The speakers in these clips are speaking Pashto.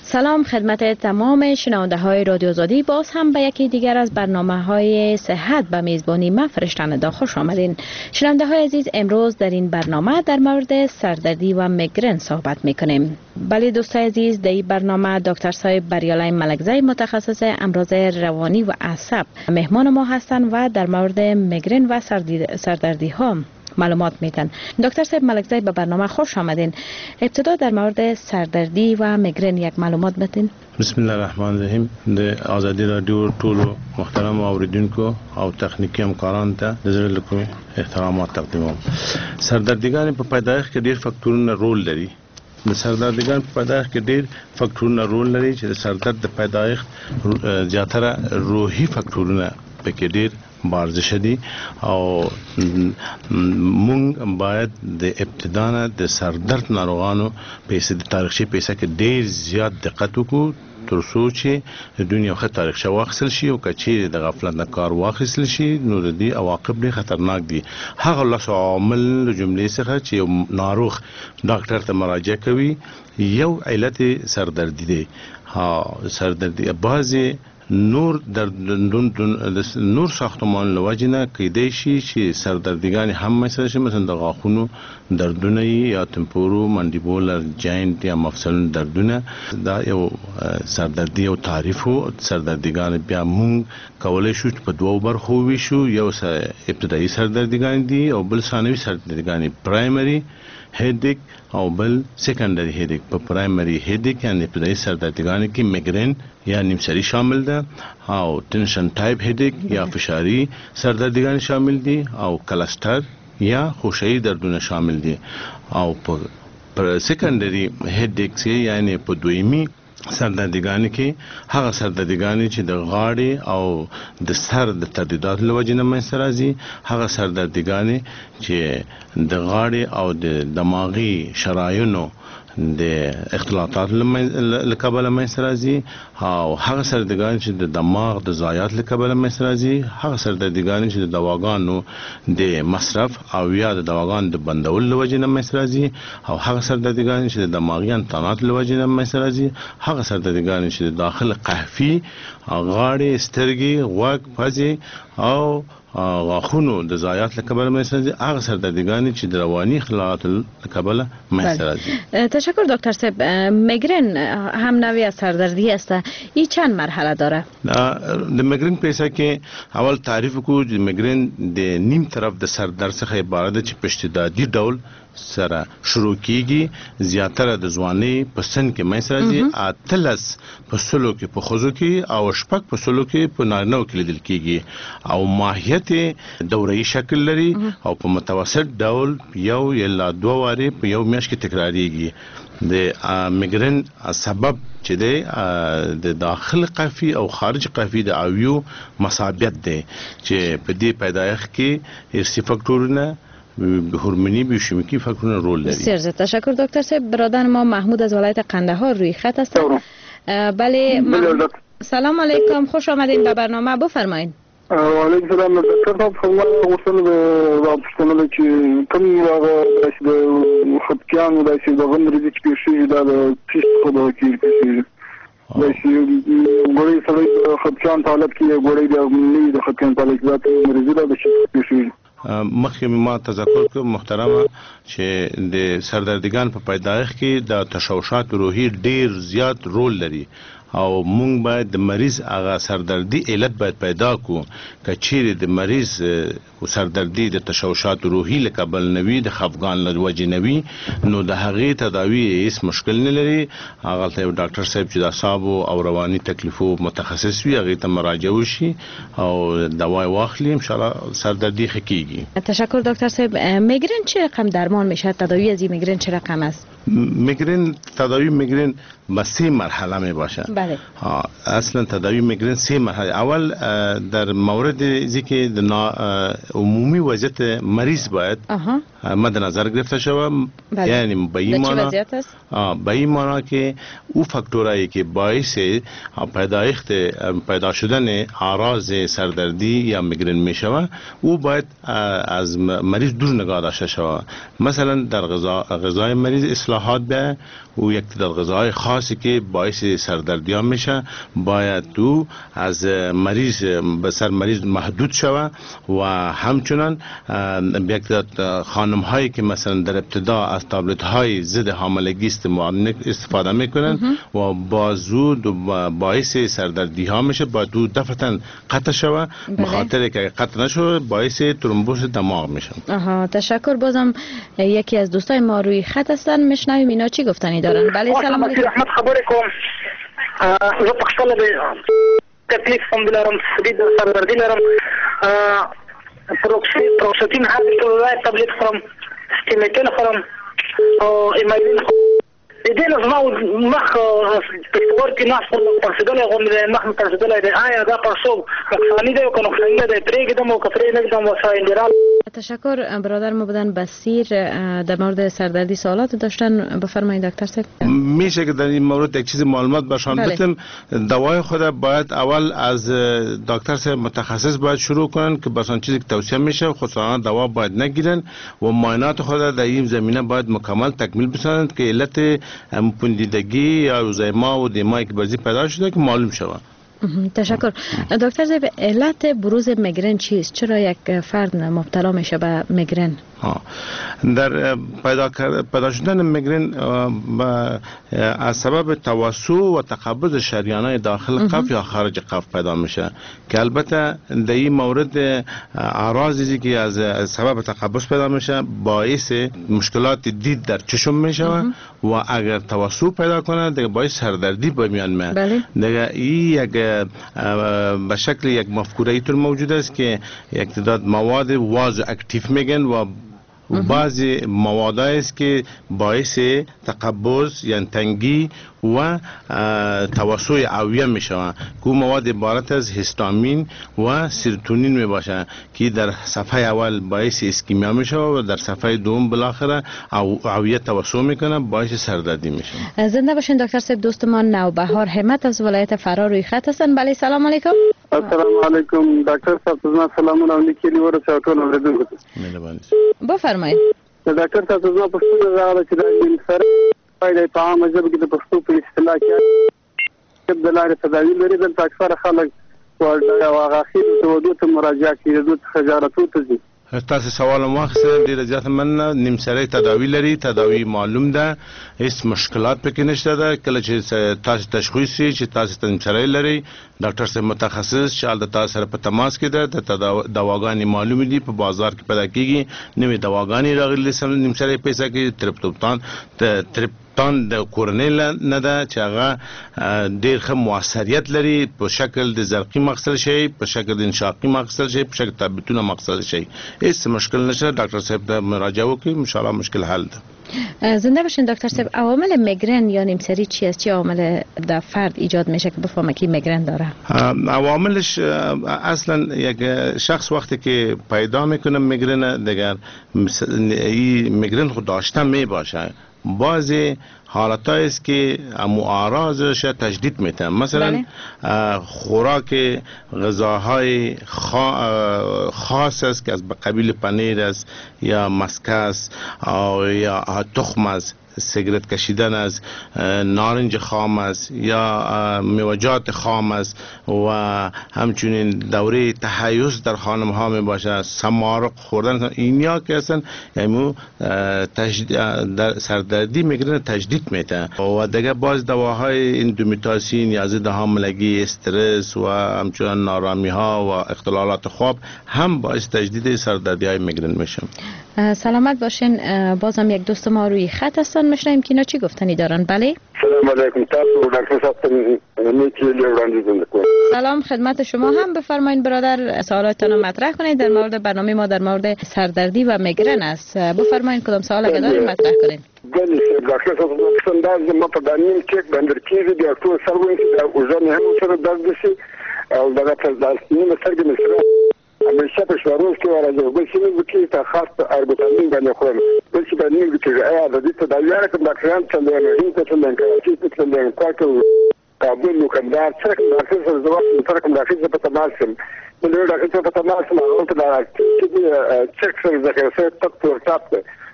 سلام خدمت تمام شنونده های رادیو آزادی. باز هم به یکی دیگر از برنامه های صحت به میزبانی من فرشته خوش آمدین. شنونده های عزیز، امروز در این برنامه در مورد سردردی و میگرن صحبت میکنیم. بله دوستای عزیز، در این برنامه دکتر صاحب بریالای ملکزی متخصص امراض روانی و عصب مهمان ما هستند و در مورد میگرن و سردردی ها معلومات میتن. دکتر صاحب ملکزی به برنامه خوش آمدین. ابتدا در مورد سردردی و میگرن یک معلومات بدین. بسم الله الرحمن الرحیم. د آزادی رادیو ټولو محترم اوریدونکو او تخنیکی همکارانو ته د زړه له کومې احترامات تقدیموم. سردردګان په پیدایښت کې ډیر فاکټورونه رول لري. د سردردګان په پیدایښت کې ډیر فاکټورونه رول لري چې د سردرد د پیدایښت زیاتره روحي فاکټورونه پکې ډیر بارز شدي او مونږ باید د ابتدا نه د سردرد ناروغانو په تاریخچه پیسه کې ډیر زیات دقت وکړو تر څو چې د دنیا خه تاریخچه واخیستل شي او کچې د غفلت نه کار واخیستل شي نو د دې عواقب ډیر خطرناک دي. هغه لاسو عامل جملې څخه چې ناروغ ډاکټر ته مراجعه کوي یو علت سردردی دی. سردردی بعضی نور نور ساختمان لوجنه کېدای شي چې سردردګان هم مثلا شي، مثلا د غاښونو دردونه یا تمپورو مانډیبولر جاینټ یا مفصل دردونه. دا یو سردردي او تعریف وو. سردردګان بیا مونږ کولای شو په دوو برخو ویشو. یو ابتدایي سردردګان دي او بل ثانوي سردردګان، پرایمري هیډیک او بل سیکنډري هیډیک. په پرایمري هیډیک یعنی ابتدایي سردردګان کې میګرین یا نیمسری شامل ده او ټنشن ټایپ هیډیک یا فشاری سردردګان شامل دي او کلستر یا خوشی دردونه شامل دي. او په سیکنډري هیډیک یعنی په دویمي سردردګان کې هغه سردردګان چې د غاړې او د سر د تردیدات لوجې نه منځته راځي، هغه سردردګان چې د غاړې او د دماغي شرايونو د اختلاطات لکبل منځته راځي، او هغه سردردګان چې د دماغ د ضایعات لکبل منځته راځي، هغه سردردګان چې د دواګانو د مصرف او یا د دواګانو د بندول لوجې نه منځته راځي، او هغه سردردګان چې د دماغي انتانات لوجې نه منځته راځي، هغه سردردګان چې د داخل قحفي غاړې سترګې غوږ پزې او غاښونو د ضایعات لکبل منځته راځي، هغه سردردګان چې د رواني اختلالات لکبل منځته راځي. تشکر دکتر صاحب. میگرن هم نوعی از سردردی است. این چند مرحله داره؟ د میگرن پیسه کې اول تعریف کو چې میگرن د نیم طرف د سردرد څخه عبارت ده چې په اشتدادي ډول سره شروع کیږي. زیاتره د ځواني په سن کې منځته راځي، اتلس په سلو کې په خوځو کې او شپږ په سلو کې په نارینه‌و کې لیدل کیږي او ماهیت دوره‌ای شکل لري او په متوسط ډول یو یا دوه واره په یو میاشت کې تکراریږي. د میگرن سبب چې د داخل قفی او خارج قفی د اویو مصابیت دی چې په دې پیدایښت کې ارثي فاکټورونه هورمونی بیوشیمیکی فاکتورونه رول لري. بسیار زیاد تشکر دکتر صاحب. برادر ما محمود از ولایت قندهار روی خط هستند. بله سلام علیکم، خوش آمدین به برنامه. بفرمایید. و علیکم السلام. دکتر صاحب خو غوښتل د پښتنو چې کوم هغه د خپګان د شي د غندري چې پیښې د پیښ په دوه کې پیښې د شي ګوري سره خپګان طالب کې ګوري د خپګان طالب ذات مریض د شي پیښې مخکې ما تذکر کوم محترمه چې د سردردګان په پیدایښت کې د تشوشات روحي ډیر زیات رول لري او مونږ باید د مریض هغه سردردي علت باید پیدا کو. کچېره د مریض سردردي د تشوشات روحي لکبل نوي د خفګان لوجې نوي نو د هغې تداوی هیڅ مشکل نه لري. هغه ته یو ډاکټر صاحب چې د اعصاب او رواني تکلیفو متخصص وي هغه ته مراجعه وشي او دوا واخلي، ان شاء الله سردردی ښه کیږي. تشکر دکتر صاحب. میگرن چه رقم درمان میشه؟ تداوی از این میگرن چه رقم است؟ میگرن تداوی میگرن با 3 مرحله می باشه. بله. اصلا تداوی میگرن 3 مرحله. اول در مورد ذکر عمومی وضعیت مریض باید مد نظر گرفته شود. یعنی به این معنی به این معنی که او فاکتورایی که باعث پیدا شدن اعراض سردردی یا میگرن میشود او باید از مریض دور نگاه داشته شود. مثلا در غذای مریض اصلاح اصلاحات به و یک تعداد غذاهای خاصی که باعث سردردی ها میشه باید تو از مریض به سر مریض محدود شود و همچنان یک تعداد خانم هایی که مثلا در ابتدا از تابلت های ضد حاملگی استفاده میکنن و با زود و باعث سردردی ها میشه باید تو دفعتا قطع شود بخاطر که قطع نشود باعث ترومبوز دماغ میشه. تشکر. بازم یکی از دوستای ما روی خط هستن میشنویم اینا چی گفتنی دارن. بله سلام علیکم. رحمت خبركم زه پخپله د تکلیف هم لرم شدید سردردي لرم پروکسیتین هر ټول تبلیغ خورم استیمیټین خورم او ایمایلین د دې نه زما مخ پښتور کې ناس پرسیدل غوډه مخ پرسیدل دی آیا دا پرسو نقصانی دی او که نقصانی دی پرېږدم او که پرې نږدم وسایل. تشکر. برادر ما بودن بصیر در مورد سردردی سوالات داشتن. بفرمایید دکتر صاحب. میشه که در این مورد یک چیز معلومات برشان بدم. دوای خود باید اول از دکتر صاحب متخصص باید شروع کنن که برشان چیزی که توصیه میشه خصوصا دوا باید نگیرن و معاینات خود در این زمینه باید مکمل تکمیل بسازند که علت پوندیدگی یا روزایما و دیمایی که برزی پیدا شده که معلوم شود. تشکر. دکتر صاحب علت بروز میگرن چیست؟ چرا یک فرد مبتلا میشه به میگرن؟ در پیدا شدن میگرن از سبب توسع و تقبض شریان‌های داخل قف یا خارج قف پیدا میشه که البته در این مورد اعراضی که از سبب تقبض پیدا میشه باعث مشکلات دید در چشم میشه و اگر توسع پیدا کنه دیگه باعث سردردی به میان میاد. دیگه این یک به شکل یک مفکوره ای طور موجود است که یک تعداد مواد واز اکتیو میگن و بعضی مواد است که باعث تقبض یعنی تنگی و توسع اویه می شوند که مواد عبارت از هیستامین و سیروتونین می باشند که در صفحه اول باعث اسکیمیا می شود و در صفحه دوم بالاخره اویه توسع می کنه باعث سردردی می شود. زنده باشین دکتر صاحب. دوستمان نوبهار همت از ولایت فرا روی خط هستن. بله سلام علیکم. السلام علیکم دکتر صاحب. زما سلامونه ولیکلی ورته ټول اوریدونکو ته بفرمایید. دکتر صاحب زما پښتو غواړم چې دا سره پایله په عامه ژبه کې د پښتو په اصطلاح کې د لارې تداوی لري دلته اکثره خلک هغه اخیر ته مراجعه کوي د خجالتو ته ځي. تاسو سوال واخیستم ډیر زیات مننه. نیمسری تداوی لري تداوی معلوم ده هیڅ مشکلات پکې نشته ده. کله چې تاسو تشخیص شي چې تاسو نیمسری لري ډاکټر صاحب متخصص چې د تاسو سره په تماس کې ده د دواګانې معلوم دي په بازار کې پیدا کیږي. نوې دواګانې راغلي سم نیمسری پیسې کې ترپتان د کورنیل نه ده چې هغه ډیر ښه موثریت لري په شکل د زرقي مغسل شي په شکل د انشاقي مغسل شي په شکل تابلتونه مغسل شي. هیڅ مشکل نشه ډاکټر صاحب ته مراجعه وکړئ ان شاء الله مشکل حل ده. زنده باشین دکتر صاحب. عوامل میگرن یا نیمسری چی است؟ چه عوامل در فرد ایجاد میشه که بفهمه که میگرن داره؟ عواملش اصلا یک شخص وقتی که پیدا میکنه میگرن دیگر میگرن خود داشته میباشه. بعضی حالت است که اعراضش تجدید میتن. مثلا خوراک غذاهای خاص است که از قبیل پنیر است یا مسکه است یا تخم است، سیگرت کشیدن است، نارنج خام است یا میوه‌جات خام است و همچنین دوره تحیز در خانم ها می باشه، سمارق خوردن اینیا که اصلا یعنی سردردی میگیرن تجدید میته. و دیگه باز دواهای اندومیتاسین یا ضد حاملگی، استرس و همچنین نارامی ها و اختلالات خواب هم باعث تجدید سردردی های میگرن میشه. سلامت باشین. بازم یک دوست ما روی خط هستن میشنیم که اینا چی گفتنی دارن. بله سلام علیکم. تاسو ډاکټر صاحب میکی وړاندیز وکړم. سلام خدمت شما هم. بفرمایید برادر سوالاتتون رو مطرح کنید. در مورد برنامه ما در مورد سردردی و میگرن است. بفرمایید کدام سوال اگه دارید مطرح کنید. بله ډاکټر صاحب څنګه ما په دانیم چک باندې کیږي د ټول سروي د وزن هم سره درد شي او دغه تاسو نیمه سرګ مسره همیشه په شوروز کې راځي. بل څه نه وکړي ته خاص ارګوتامین باندې خورم. بل څه باندې وکړي ایا د دې تداوی راکړم ډاکټران څنګه نه هیڅ څه نه کوي چې څه نه کوي کابل وکندار څنګه ډاکټر سره زما سره کوم ډاکټر په تماس سم بل ډاکټر په تماس ما او ته دا چې چک سره ذکر سره تک تور تاپ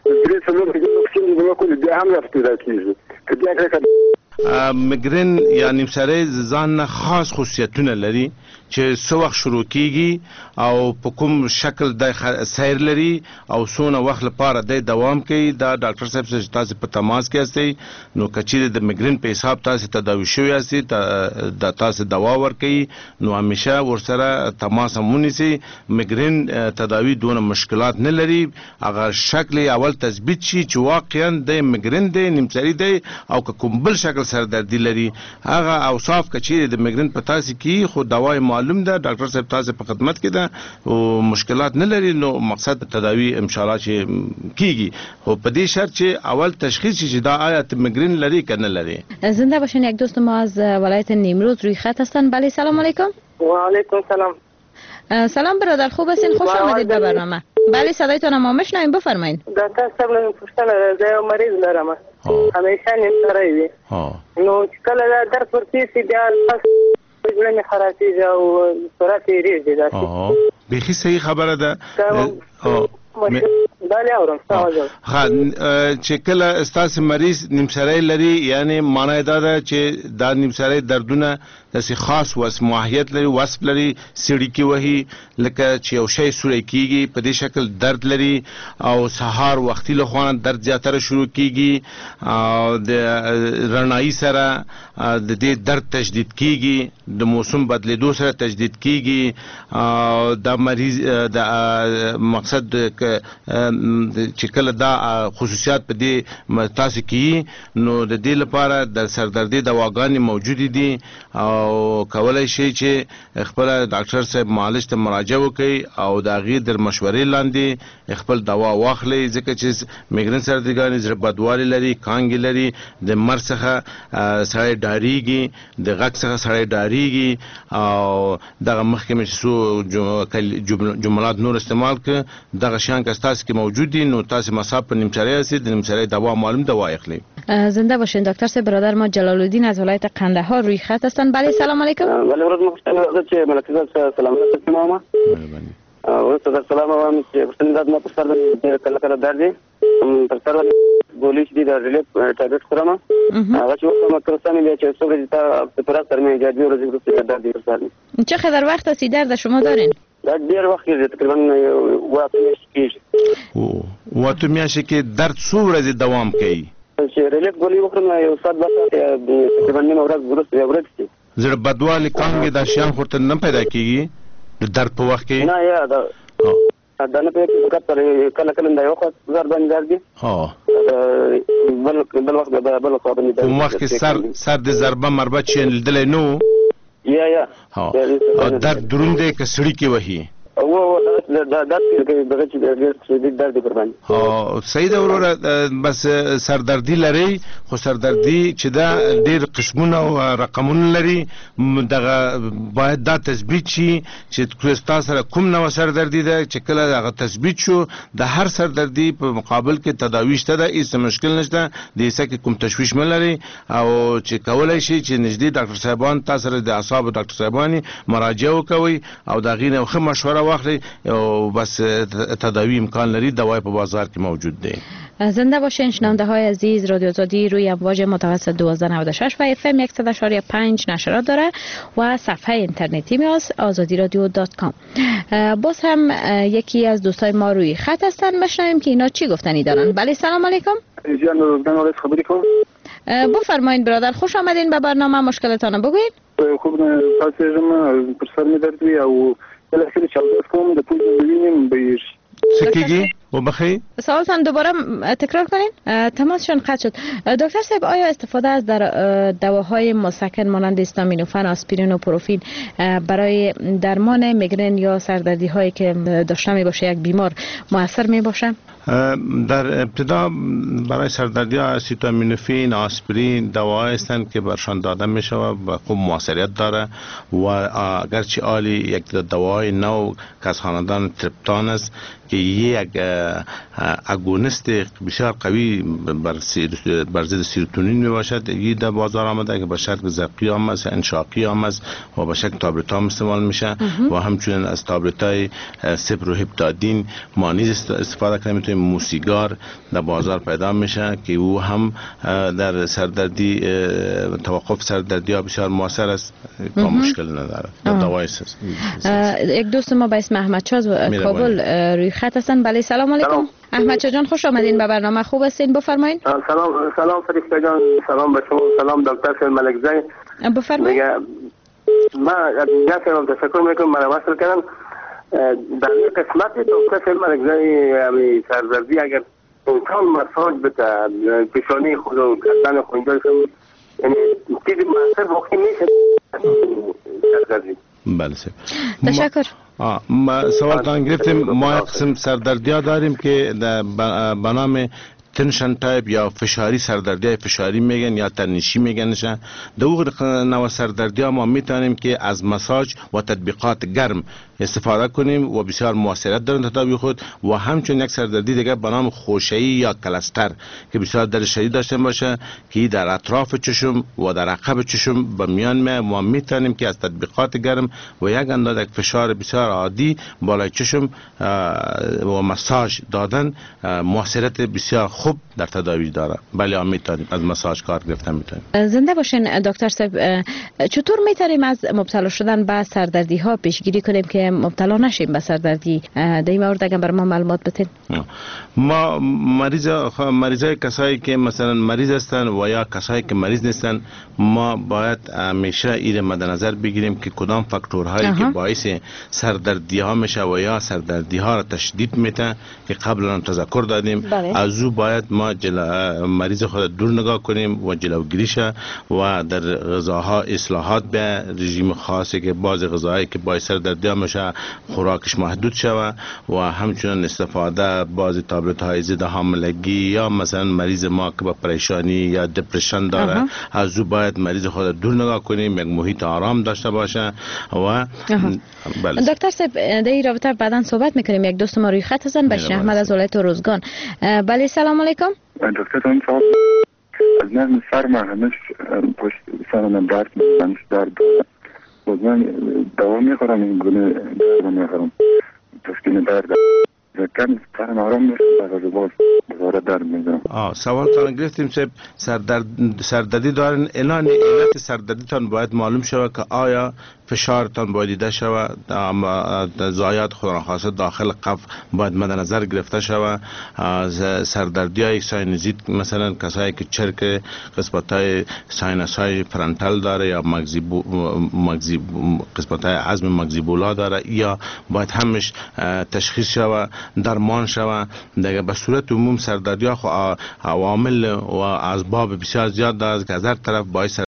درې څلور کسان د وکول بیا هم راپیدا کیږي کله کله میګرین یا نیمسری ځان نه خاص خصوصیتونه لري چې څو وخت شروع کیږي او په کوم شکل د سیر لري او څونه وخت لپاره د دوام کوي دا ډاکټر صاحب سره تاسو په تماس کې یاستئ نو کچې د میګرین په حساب تاسو تداوي شوی یاستئ د تاسو دوا ورکوي نو همیشه ورسره تماس مونیسي میګرین تداوي دونه مشکلات نه لري اگر شکل اول تثبیت شي چې واقعا د میګرین د نیمسری دی او کوم بل شکل سردردي لري هغه اوصاف کچې د میګرین په تاسو کې خو دواي معلوم ده ډاکټر صاحب تاسو په خدمت کې ده او مشکلات نه لري نو مقصد تداوی ان شاء الله چې کیږي خو په دې شرط چې اول تشخیص چې دا آیا میگرین لري کنه لري. زنده باشین. یک دوست ما از ولایت نیمروز روی خط هستن. بله سلام علیکم. و علیکم سلام. سلام برادر خوب هستین؟ خوش آمدید به برنامه. بله صدایتون ما میشنویم بفرمایید. دکتر صاحب من پوښتنه زه مریض لرم همیشه نیمسری وي نو چې کله درد ورتېږي بیا زړه مې خرابېږي او سرعت یې ډېر دی داسې بیخي صحیح خبره ده. بله اورم چې کله ستاسو مریض نیمسری لري یعنی معنی دا ده چې دا نیمسری دردونه داسې خاص ماهیت لري وصف لري سړی کې وهي لکه چې یو شی سوری کیږي په دې شکل درد لري او سهار وختي له خوانه درد زیاتره شروع کیږي او د رڼایي سره د دې درد تشدید کیږي د موسم بدلیدو سره تشدید کیږي او د مریض د مقصد چې کله دا خصوصیات په دې تاسو کې نو د دې لپاره د سردردي دواګانې موجود دي او کولای شي چې خپل ډاکټر صاحب معالج ته مراجعه وکړي او دا غي در مشورې لاندې خپل دوا واخلي ځکه چې میګرین سردرګانې زړه بدوالي لري کانګي لري د مر څخه سړی ډاریږي د غږ څخه سړی ډاریږي او دغه مخکې مې څو جملات نور استعمال ک دغه شان که تاسو کې موجود دي نو تاسو مصاب په نیمچری هستید د نیمچری دوا معلوم دوا اخلي. زنده باشین. دکتر صاحب برادر ما جلال الدین از ولایت قندهار روی خط هستن. بله سلام علیکم. بله ورځ مختصر چې ملکزاد سلام علیکم ماما او تاسو سلام وایم چې پرسنت ما په سر کله کله درد پر سر ګولې دي د ریلیف ټابلیټ خورم هغه چې ما ترسانه بیا چې څو ورځې ته پر سر مې جادي ورځې وروسته درد دی سر چه قدر وقت است درد شما دارین؟ دا ډیر وخت کې تقریبا واته کېږي واته میاشتې کې درد څو ورځې دوام کوي چې ریلیف ګولې وخورم یو سات بس تقریبا نیمه ورځ وروسته ورځ زړه بدوالي کانګي دا شیان خورته نه پیدا کیږي د درد په وخت کې نه یا دا نه پیدا کېږي کله کله دا یو خاص زړه باندې درد ها بل وخت بل خو باندې کوم وخت کې سر د ضربه مربت شي لیدل نو یا او درد دروند کې سړی کې وهي او دا دغه چې د درد پر باندې ها صحیح ده وروره بس سردردي لري خو سردردي چې دا ډېر قسمونه او رقمونه لري دغه باید دا تثبیت شي چې تاسو سره کوم نوع سردردي ده چې کله هغه تثبیت شو د هر سردردي په مقابل کې تداوی شته ده هیڅ مشکل نشته د هیڅ کې کوم تشویش نه لري او چې کولای شي چې نږدې ډاکټر صاحبان تاسو سره د اعصاب ډاکټر صاحبانی مراجعه وکوي او دا غینه خو مشوره واخلي او بس تداوی امکان لري دوای په بازار کې موجود دی. زنده باشین شنونده های عزیز. رادیو آزادی روی امواج متوسط 1296 و FM 100.5 نشرات داره و صفحه اینترنتی ما azadiradio.com. باز هم یکی از دوستای ما روی خط هستن بشنویم که اینا چی گفتنی دارن. بله سلام علیکم. جان روزگان خبری کنم. بفرمایید برادر خوش آمدین به برنامه مشکلتان بگوید. خوب تاسو زما پر سر می درد وی او کله چې چاودس کوم د پوزې وینم به سکیگی و بخی؟ سوالتان دوباره تکرار کنین؟ تماسشان قطع شد. دکتر صاحب آیا استفاده از دواهای مسکن مانند استامینوفن، آسپرین و پروفین برای درمان میگرن یا سردردی هایی که داشته می باشه یک بیمار موثر می باشه؟ در ابتدا برای سردردی ها استامینوفن، آسپرین دواهایی هستند که برشان داده می شود و خوب موثریت داره و اگرچه عالی یک دوای نو که از خاندان تریپتان است که یک اگونیست بسیار قوی بر ضد سیروتونین می باشد. این در بازار آمده که به شکل زرقی هم است، انشاقی هم است و به شکل تابلت هم استعمال میشه و همچنین از تابلت های سپروهپتادین ما نیز استفاده کنیم. میتونیم موسیگار در بازار پیدا میشه که او هم در سردردی توقف سردردی ها بسیار موثر است، مشکل نداره. دوای یک دوست ما به اسم احمد شاه از کابل روی خط هستن. بله سلام علیکم احمد شاه جان، خوش آمدین به برنامه. خوب هستین؟ بفرمایید. سلام فرشته جان، سلام به شما، سلام دکتر ملکزی. بفرمایید. ما جاتم تشکر میکنم مرا وصل کردن. در این قسمت دکتر ملکزی همی سردردی اگر انسان مساج بده پیشانی خود و گردن خود یعنی چیزی مؤثر واقعی میشه سردردی. بله تشکر. سوال تان گرفتیم. ما یک قسم سردردی ها داریم که به نام تنشن تایپ یا فشاری سردردی های فشاری میگن یا تنشی میگنشن. در نوع سردردی ها ما میتونیم که از مساج و تطبیقات گرم استفاده کنیم و بسیار موثریت دارن تداوی خود. و همچنین یک سردردی دیگه به نام خوشه‌ای یا کلستر که بسیار درد شدید داشته باشه که در اطراف چشم و در عقب چشم به میان ما میتونیم که از تطبیقات گرم و یک اندازه فشار بسیار عادی بالای چشم و مساج دادن موثریت بسیار خوب در تداوی داره. بله میتونیم از مساج کار گرفتن میتونیم. زنده باشین دکتر صاحب. چطور میتونیم از مبتلا شدن به سردردی ها پیشگیری کنیم که مبتلا نشیم به سردردی؟ در این مورد اگر بر ما معلومات بدین. ما مریضای کسایی که مثلا مریض هستن و یا کسایی که مریض نیستن ما باید همیشه این مد نظر بگیریم که کدام فاکتورهایی که باعث سردردی ها میشه و یا سردردی ها را تشدید میده که قبلا تذکر دادیم. از او باید ما مریض خود دور نگاه کنیم و جلوگیری شه و در غذاها اصلاحات به رژیم خاصی که بعض غذاهایی که باعث سردردی ها میشه خوراکش محدود شود و همچنین استفاده بعض تابلت های ضد حاملگی یا مثلا مریض ما که با پریشانی یا دپرشن داره از او باید مریض خود دور نگاه کنیم، یک محیط آرام داشته باشه. و دکتر صاحب در این رابطه بعداً صحبت میکنیم. یک دوست ما روی خط هستن، بشیر احمد از ولایت روزگان. بله سلام علیکم. دکتر صاحب از من سر همش پشت سرم درد میزنه، درد بود. من دوا میخورم، این گونه درد میخورم، تسکین درد کم سرم آرام میشه، بعد باز دوباره درد میزنم. سوال تان گرفتیم که سردردی دارن. علت سردردی تان باید معلوم شود که آیا فشارتان باید دیده شود، ضایعات خود ناخواسته داخل قفا باید مد نظر گرفته شود. سردردی های ساینوزیت مثلا کسایی که چرک قسمت های ساینس های فرانتال داره یا قسمت های عظم مگزیبولا داره یا باید همش تشخیص شود، درمان شود. دیگه به صورت عموم سردردی ها عوامل و اسباب بسیار زیاد داره که از هر طرف باعث